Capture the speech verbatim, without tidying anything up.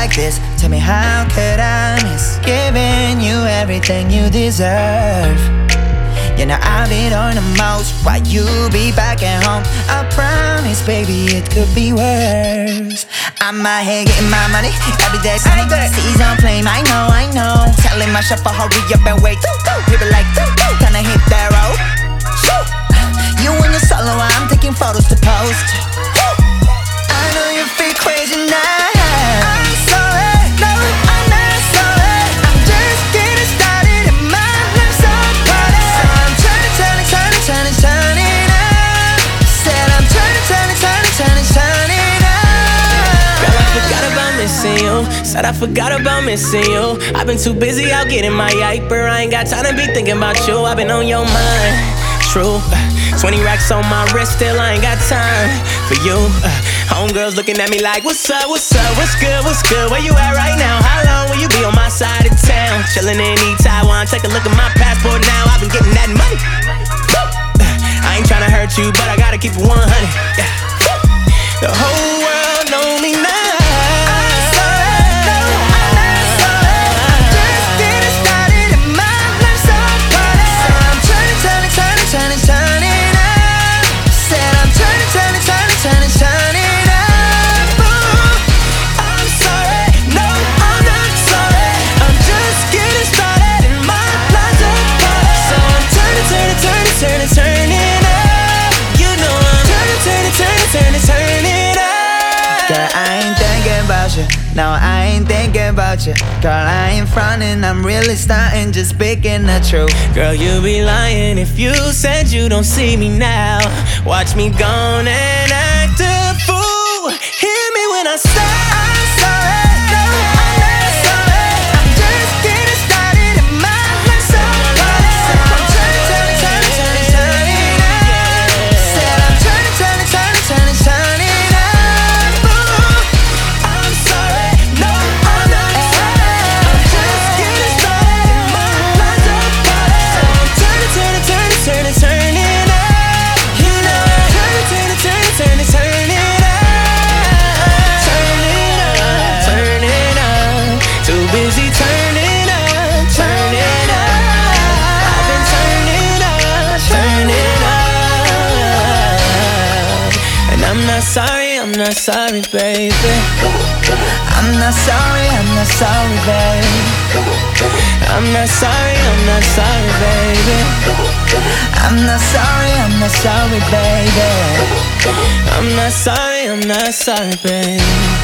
like this? Tell me how could I miss giving you everything you deserve? You know I've been on the most while you be back at home. I promise, baby, it could be worse. I'm out here getting my money every day. Seas on flame, I know, I know. Telling my chef to hurry up and wait. People like, gonna hit that road. You and your solo, I'm taking photos to post. I know you feel crazy now. I'm sorry, no, I'm not sorry. I'm just getting started and my life's so party. So I'm turning, turning, turning, turning, turning up. Said I'm turning, turning, turning, turning, turning up. Girl, I forgot about missing you. Said I forgot about missing you. I've been too busy out getting my yiper. I ain't got time to be thinking about you. I've been on your mind. True. twenty racks on my wrist, still I ain't got time for you. uh, Homegirls looking at me like, what's up, what's up, what's good, what's good? Where you at right now? How long will you be on my side of town? Chillin' in East Taiwan, take a look at my passport now. I've been getting that money. uh, I ain't tryna hurt you, but I gotta keep it one hundred. yeah. The whole world know me now. No, I ain't thinking about you. Girl, I ain't frontin', I'm really starting, just speaking the truth. Girl, you be lying if you said you don't see me now. Watch me gone and act a fool. Hear me when I say I'm sorry, no, I'm not sorry. I'm just getting started and my life's so party. So I'm turning, turning, turning, turning, turning up. Said I'm turning, turning, turning, turning, turning up. Sorry, I'm not sorry, baby. I'm not sorry, I'm not sorry, baby. I'm not sorry, I'm not sorry, baby. I'm not sorry, I'm not sorry, baby. I'm not sorry, I'm not sorry, baby.